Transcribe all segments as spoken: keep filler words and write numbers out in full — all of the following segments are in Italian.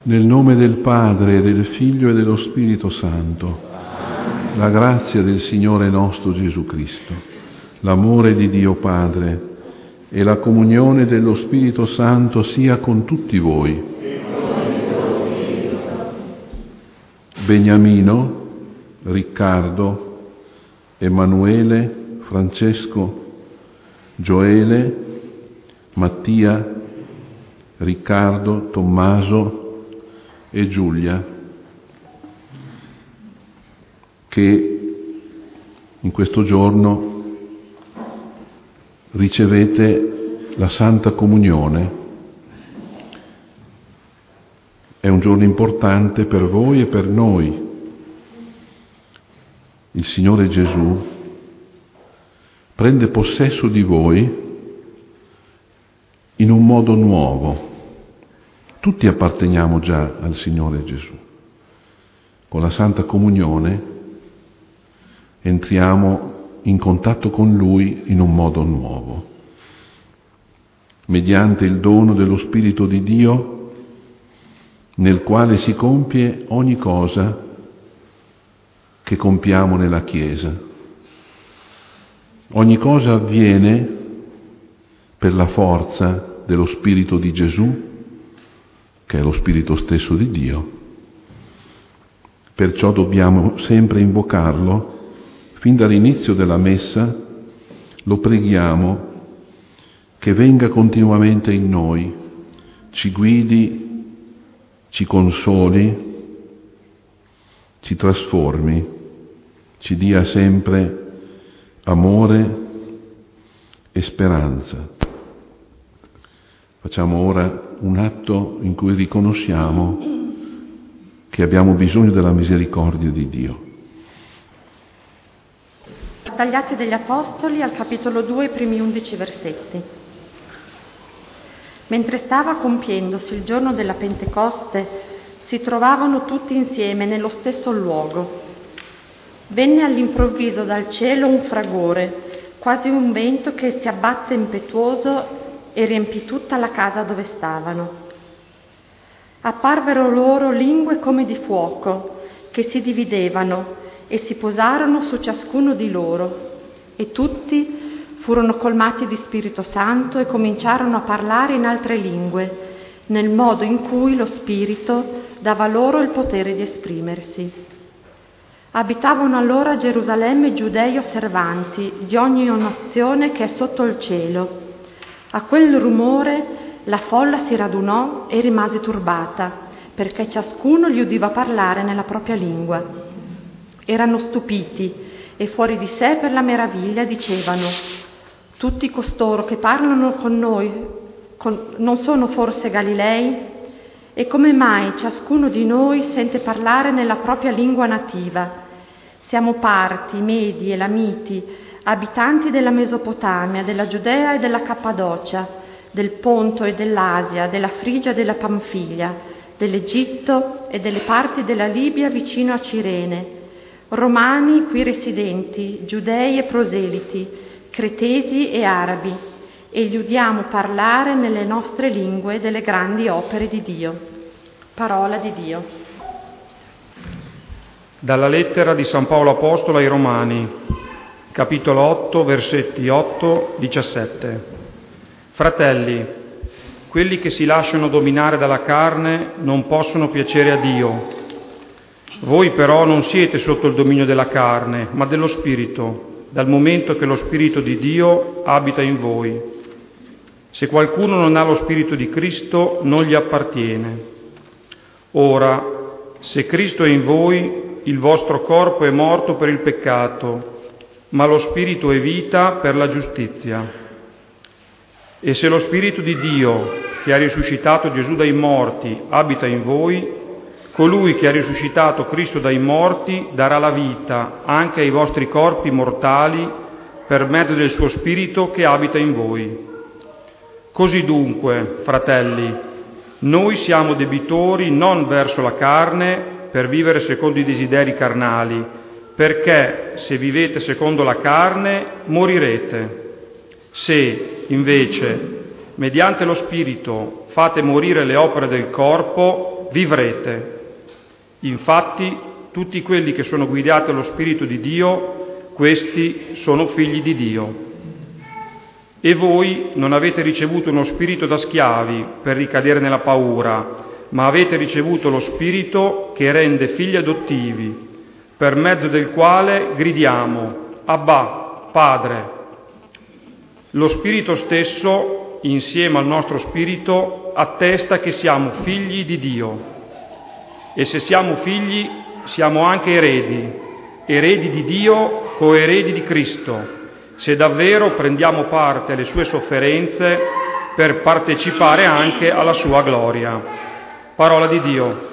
Nel nome del Padre, del Figlio e dello Spirito Santo, la grazia del Signore nostro Gesù Cristo, l'amore di Dio Padre e la comunione dello Spirito Santo sia con tutti voi. Beniamino, Riccardo, Emanuele, Francesco, Gioele, Mattia, Riccardo, Tommaso e Giulia, che in questo giorno ricevete la Santa Comunione. È un giorno importante per voi e per noi. Il Signore Gesù prende possesso di voi in un modo nuovo. Tutti apparteniamo già al Signore Gesù. Con la Santa Comunione entriamo in contatto con Lui in un modo nuovo. Mediante il dono dello Spirito di Dio, nel quale si compie ogni cosa che compiamo nella Chiesa. Ogni cosa avviene per la forza dello Spirito di Gesù, che è lo Spirito stesso di Dio. Perciò dobbiamo sempre invocarlo, fin dall'inizio della Messa lo preghiamo che venga continuamente in noi, ci guidi, ci consoli, ci trasformi, ci dia sempre amore e speranza. Facciamo ora un atto in cui riconosciamo che abbiamo bisogno della misericordia di Dio. Dagli Atti degli Apostoli al capitolo due, i primi undici versetti. Mentre stava compiendosi il giorno della Pentecoste, si trovavano tutti insieme nello stesso luogo. Venne all'improvviso dal cielo un fragore, quasi un vento che si abbatte impetuoso e riempì tutta la casa dove stavano. Apparvero loro lingue come di fuoco, che si dividevano e si posarono su ciascuno di loro, e tutti furono colmati di Spirito Santo e cominciarono a parlare in altre lingue, nel modo in cui lo Spirito dava loro il potere di esprimersi. Abitavano allora a Gerusalemme giudei osservanti di ogni nazione che è sotto il cielo. A quel rumore la folla si radunò e rimase turbata, perché ciascuno gli udiva parlare nella propria lingua. Erano stupiti e fuori di sé per la meraviglia dicevano: tutti costoro che parlano con noi con, non sono forse Galilei? E come mai ciascuno di noi sente parlare nella propria lingua nativa? Siamo parti, medi, elamiti, abitanti della Mesopotamia, della Giudea e della Cappadocia, del Ponto e dell'Asia, della Frigia e della Panfilia, dell'Egitto e delle parti della Libia vicino a Cirene, romani qui residenti, giudei e proseliti, cretesi e arabi, e gli udiamo parlare nelle nostre lingue delle grandi opere di Dio. Parola di Dio. Dalla lettera di San Paolo Apostolo ai Romani, capitolo otto, versetti otto diciassette. Fratelli, quelli che si lasciano dominare dalla carne non possono piacere a Dio. Voi però non siete sotto il dominio della carne, ma dello Spirito, dal momento che lo Spirito di Dio abita in voi. Se qualcuno non ha lo Spirito di Cristo, non gli appartiene. Ora, se Cristo è in voi, il vostro corpo è morto per il peccato, ma lo Spirito è vita per la giustizia. E se lo Spirito di Dio, che ha risuscitato Gesù dai morti, abita in voi, colui che ha risuscitato Cristo dai morti darà la vita anche ai vostri corpi mortali per mezzo del suo Spirito che abita in voi. Così dunque, fratelli, noi siamo debitori non verso la carne per vivere secondo i desideri carnali, perché se vivete secondo la carne morirete. Se, invece, mediante lo Spirito fate morire le opere del corpo, vivrete. Infatti, tutti quelli che sono guidati dallo Spirito di Dio, questi sono figli di Dio. E voi non avete ricevuto uno spirito da schiavi per ricadere nella paura, ma avete ricevuto lo Spirito che rende figli adottivi, per mezzo del quale gridiamo: Abba, Padre. Lo Spirito stesso, insieme al nostro spirito, attesta che siamo figli di Dio. E se siamo figli, siamo anche eredi, eredi di Dio, coeredi di Cristo, se davvero prendiamo parte alle sue sofferenze per partecipare anche alla sua gloria. Parola di Dio.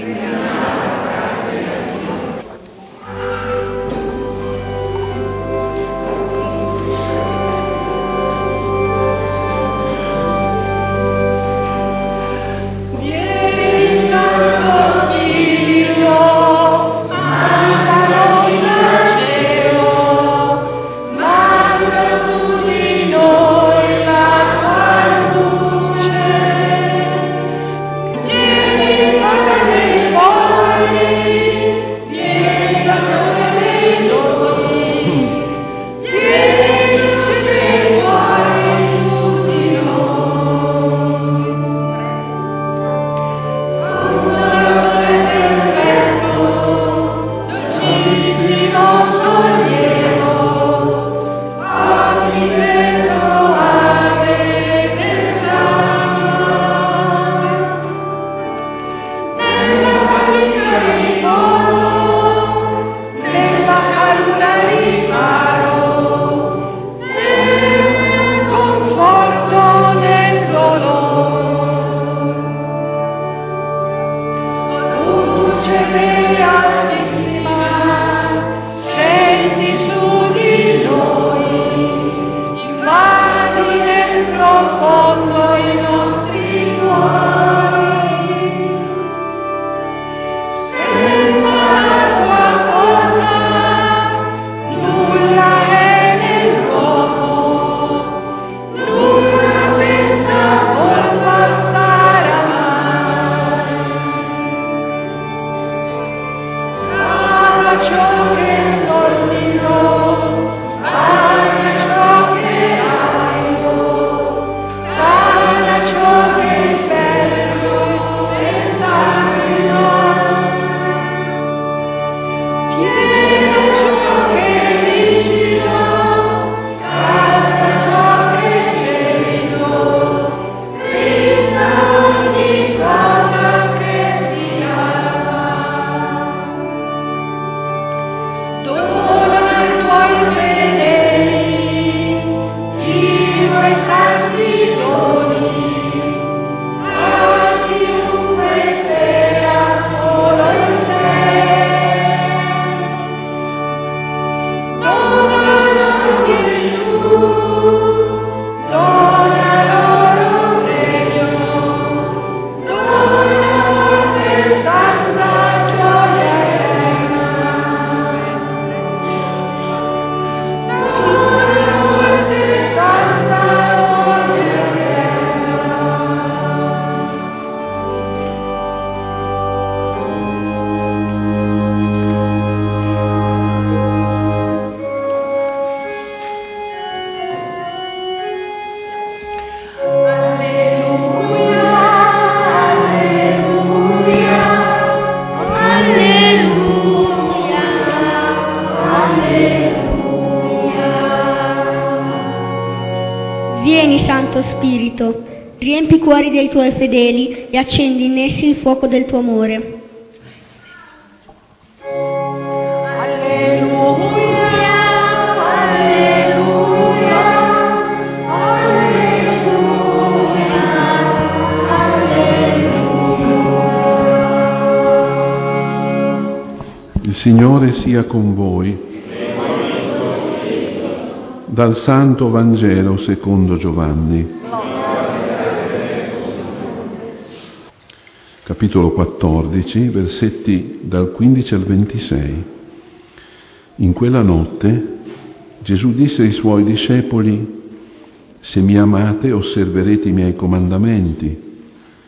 Santo Spirito, riempi i cuori dei tuoi fedeli e accendi in essi il fuoco del tuo amore. Il Signore sia con voi. Dal Santo Vangelo secondo Giovanni. Capitolo quattordici, versetti dal quindici al ventisei. In quella notte Gesù disse ai suoi discepoli: «Se mi amate, osserverete i miei comandamenti,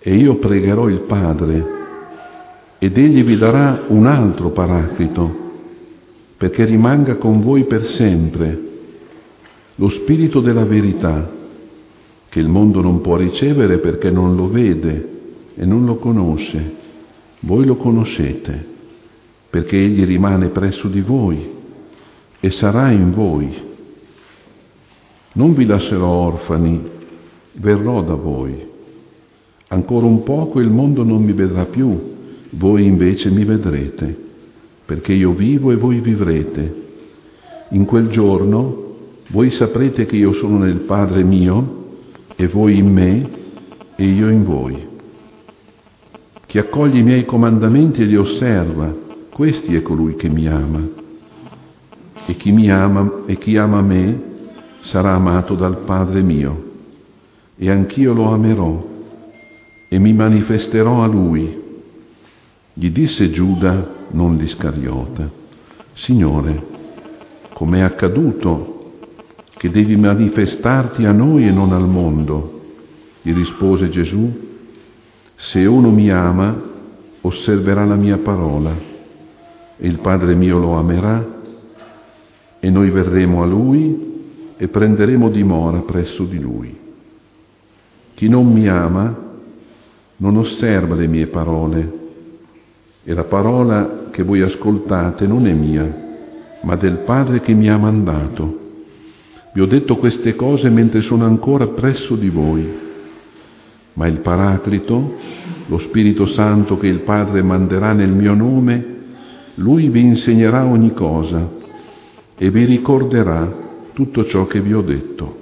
E io pregherò il Padre, ed egli vi darà un altro Paraclito, perché rimanga con voi per sempre, lo Spirito della verità, che il mondo non può ricevere perché non lo vede e non lo conosce. Voi lo conoscete, perché egli rimane presso di voi e sarà in voi. Non vi lascerò orfani, verrò da voi. Ancora un poco il mondo non mi vedrà più, voi invece mi vedrete, perché io vivo e voi vivrete. In quel giorno voi saprete che io sono nel Padre mio, e voi in me, e io in voi. Chi accoglie i miei comandamenti e li osserva, questi è colui che mi ama. E chi mi ama e chi ama me sarà amato dal Padre mio, e anch'io lo amerò e mi manifesterò a lui. Gli disse Giuda, non l'Iscariota: Signore, com'è accaduto che devi manifestarti a noi e non al mondo? Gli rispose Gesù: se uno mi ama, osserverà la mia parola, e il Padre mio lo amerà, e noi verremo a lui e prenderemo dimora presso di lui. Chi non mi ama non osserva le mie parole, e la parola che voi ascoltate non è mia, ma del Padre che mi ha mandato. Vi ho detto queste cose mentre sono ancora presso di voi, ma il Paraclito, lo Spirito Santo che il Padre manderà nel mio nome, lui vi insegnerà ogni cosa e vi ricorderà tutto ciò che vi ho detto.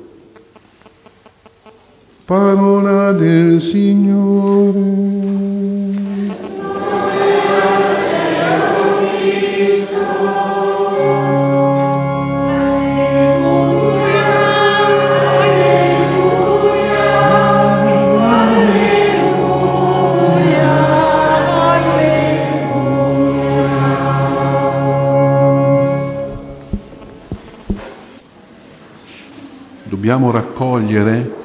Parola del Signore. Dobbiamo raccogliere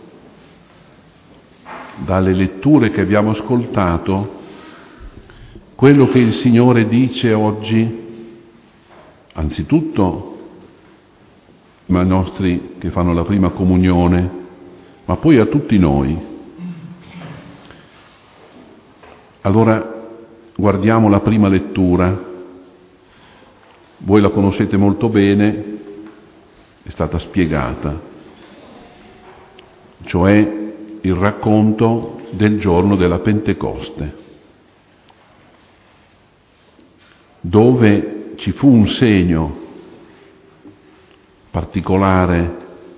dalle letture che abbiamo ascoltato quello che il Signore dice oggi, anzitutto ai nostri che fanno la prima comunione, ma poi a tutti noi. Allora guardiamo la prima lettura. Voi la conoscete molto bene, è stata spiegata, cioè il racconto del giorno della Pentecoste, dove ci fu un segno particolare,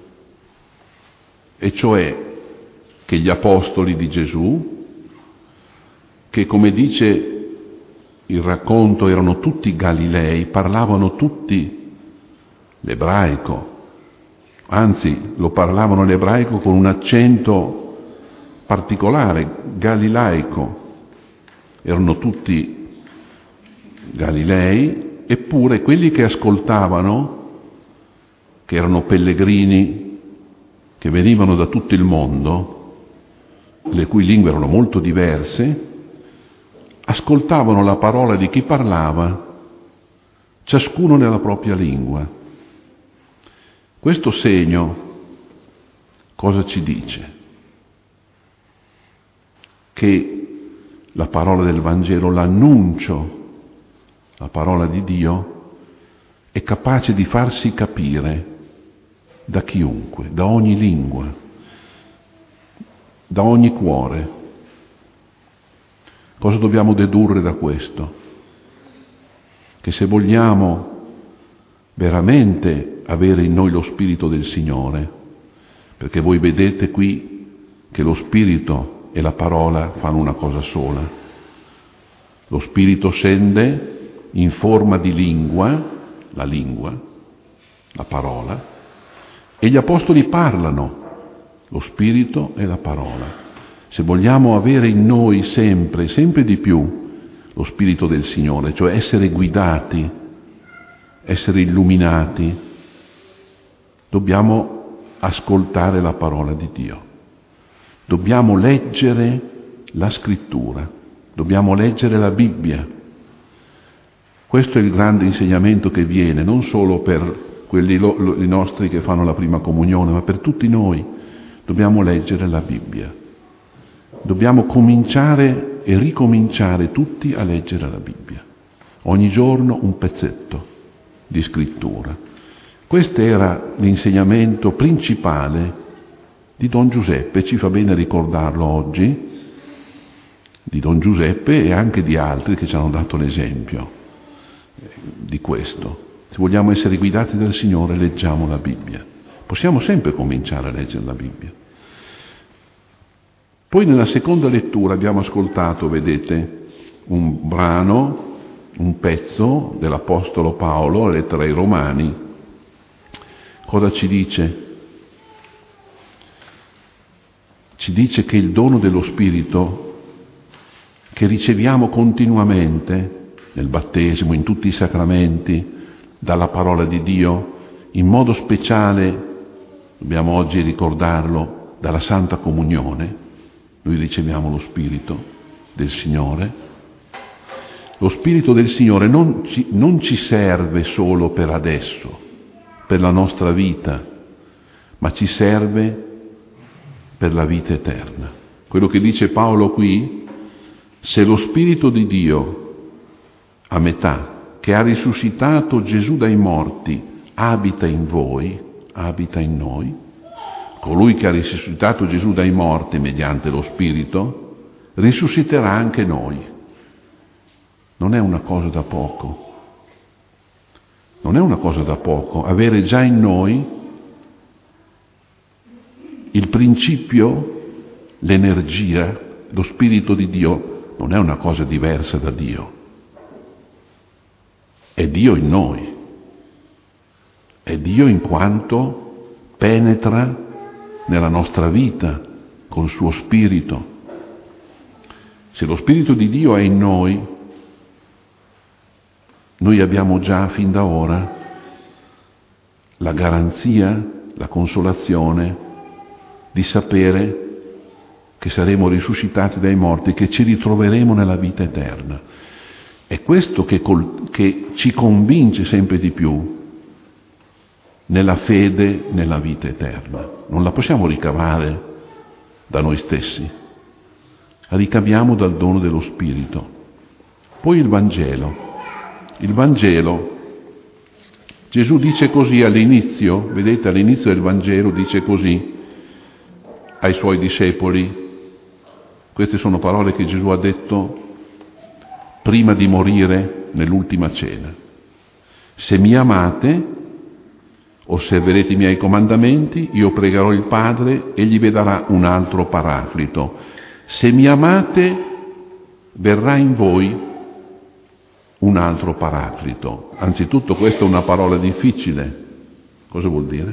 e cioè che gli apostoli di Gesù, che come dice il racconto erano tutti Galilei, parlavano tutti l'ebraico, anzi lo parlavano l'ebraico con un accento particolare, galilaico. Erano tutti Galilei, eppure quelli che ascoltavano, che erano pellegrini, che venivano da tutto il mondo, le cui lingue erano molto diverse, ascoltavano la parola di chi parlava, ciascuno nella propria lingua. Questo segno cosa ci dice? Che la parola del Vangelo, l'annuncio, la parola di Dio, è capace di farsi capire da chiunque, da ogni lingua, da ogni cuore. Cosa dobbiamo dedurre da questo? Che se vogliamo veramente avere in noi lo Spirito del Signore, perché voi vedete qui che lo Spirito e la parola fanno una cosa sola. Lo Spirito scende in forma di lingua, la lingua, la parola, e gli Apostoli parlano, lo Spirito e la parola. Se vogliamo avere in noi sempre, sempre di più, lo Spirito del Signore, cioè essere guidati, essere illuminati, dobbiamo ascoltare la parola di Dio. Dobbiamo leggere la scrittura, dobbiamo leggere la Bibbia. Questo è il grande insegnamento che viene, non solo per quelli lo, lo, i nostri che fanno la prima comunione, ma per tutti noi. Dobbiamo leggere la Bibbia. Dobbiamo cominciare e ricominciare tutti a leggere la Bibbia. Ogni giorno un pezzetto di scrittura. Questo era l'insegnamento principale di Don Giuseppe, ci fa bene ricordarlo oggi, di Don Giuseppe e anche di altri che ci hanno dato l'esempio di questo. Se vogliamo essere guidati dal Signore, leggiamo la Bibbia. Possiamo sempre cominciare a leggere la Bibbia. Poi nella seconda lettura abbiamo ascoltato, vedete, un brano, un pezzo dell'Apostolo Paolo, la lettera ai Romani. Cosa ci dice? Ci dice che il dono dello Spirito che riceviamo continuamente nel battesimo, in tutti i sacramenti, dalla parola di Dio, in modo speciale, dobbiamo oggi ricordarlo, dalla Santa Comunione, noi riceviamo lo Spirito del Signore. Lo Spirito del Signore non ci, non ci serve solo per adesso, per la nostra vita, ma ci serve per la vita eterna. Quello che dice Paolo qui, se lo Spirito di Dio a metà, che ha risuscitato Gesù dai morti, abita in voi, abita in noi, colui che ha risuscitato Gesù dai morti mediante lo Spirito, risusciterà anche noi. Non è una cosa da poco. Non è una cosa da poco avere già in noi il principio, l'energia, lo Spirito di Dio. Non è una cosa diversa da Dio. È Dio in noi. È Dio in quanto penetra nella nostra vita col suo Spirito. Se lo Spirito di Dio è in noi, noi abbiamo già fin da ora la garanzia, la consolazione di sapere che saremo risuscitati dai morti, che ci ritroveremo nella vita eterna. È questo che, col, che ci convince sempre di più nella fede nella vita eterna. Non la possiamo ricavare da noi stessi, la ricaviamo dal dono dello Spirito. Poi il Vangelo. Il Vangelo, Gesù dice così all'inizio, vedete all'inizio del Vangelo dice così ai suoi discepoli. Queste sono parole che Gesù ha detto prima di morire nell'ultima cena. Se mi amate, osserverete i miei comandamenti, io pregherò il Padre e gli darà un altro paraclito. Se mi amate, verrà in voi un altro paraclito. Anzitutto questa è una parola difficile. Cosa vuol dire?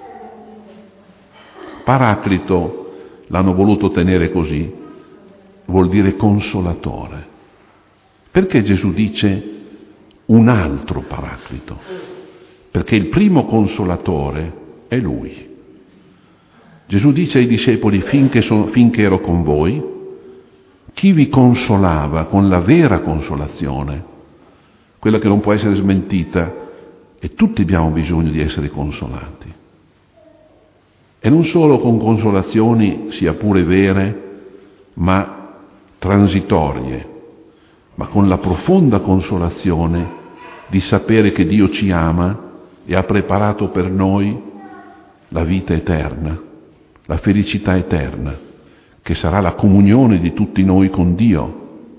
Paraclito, l'hanno voluto tenere così, vuol dire consolatore. Perché Gesù dice un altro paraclito? Perché il primo consolatore è Lui. Gesù dice ai discepoli, finché, so, finché ero con voi, chi vi consolava con la vera consolazione, quella che non può essere smentita, e tutti abbiamo bisogno di essere consolati. E non solo con consolazioni, sia pure vere, ma transitorie, ma con la profonda consolazione di sapere che Dio ci ama e ha preparato per noi la vita eterna, la felicità eterna, che sarà la comunione di tutti noi con Dio.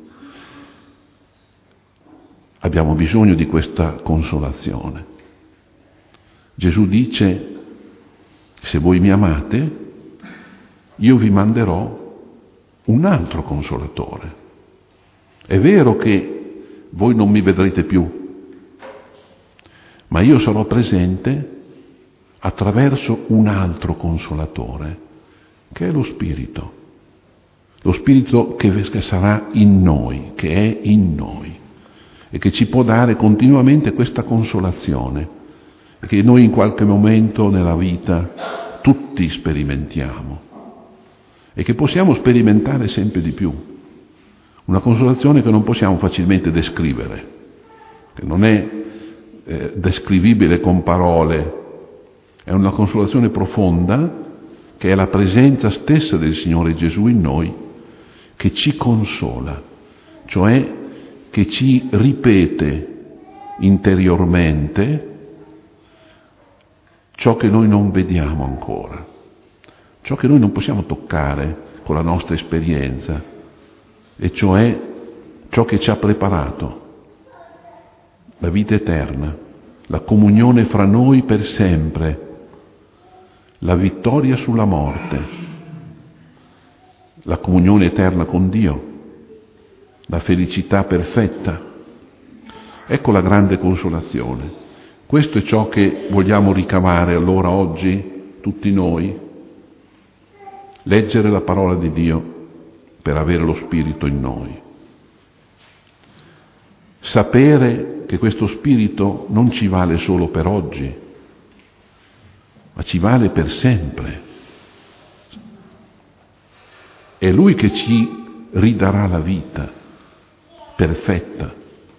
Abbiamo bisogno di questa consolazione. Gesù dice, se voi mi amate, io vi manderò un altro consolatore. È vero che voi non mi vedrete più, ma io sarò presente attraverso un altro consolatore, che è lo Spirito. Lo Spirito che sarà in noi, che è in noi, e che ci può dare continuamente questa consolazione, che noi in qualche momento nella vita tutti sperimentiamo. e che possiamo sperimentare sempre di più. Una consolazione che non possiamo facilmente descrivere, che non è eh, descrivibile con parole, è una consolazione profonda che è la presenza stessa del Signore Gesù in noi, che ci consola, cioè che ci ripete interiormente ciò che noi non vediamo ancora, ciò che noi non possiamo toccare con la nostra esperienza, e cioè ciò che ci ha preparato, la vita eterna, la comunione fra noi per sempre, la vittoria sulla morte, la comunione eterna con Dio, la felicità perfetta. Ecco la grande consolazione. Questo è ciò che vogliamo ricavare allora oggi, tutti noi, leggere la parola di Dio per avere lo Spirito in noi. Sapere che questo Spirito non ci vale solo per oggi, ma ci vale per sempre. È Lui che ci ridarà la vita perfetta.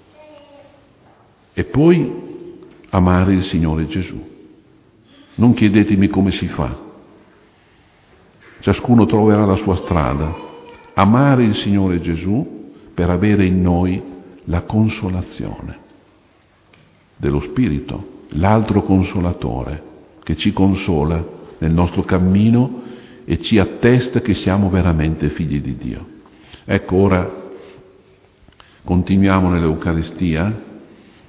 E poi amare il Signore Gesù. Non chiedetemi come si fa. Ciascuno troverà la sua strada. Amare il Signore Gesù per avere in noi la consolazione dello Spirito, l'altro consolatore che ci consola nel nostro cammino e ci attesta che siamo veramente figli di Dio. Ecco, ora continuiamo nell'Eucaristia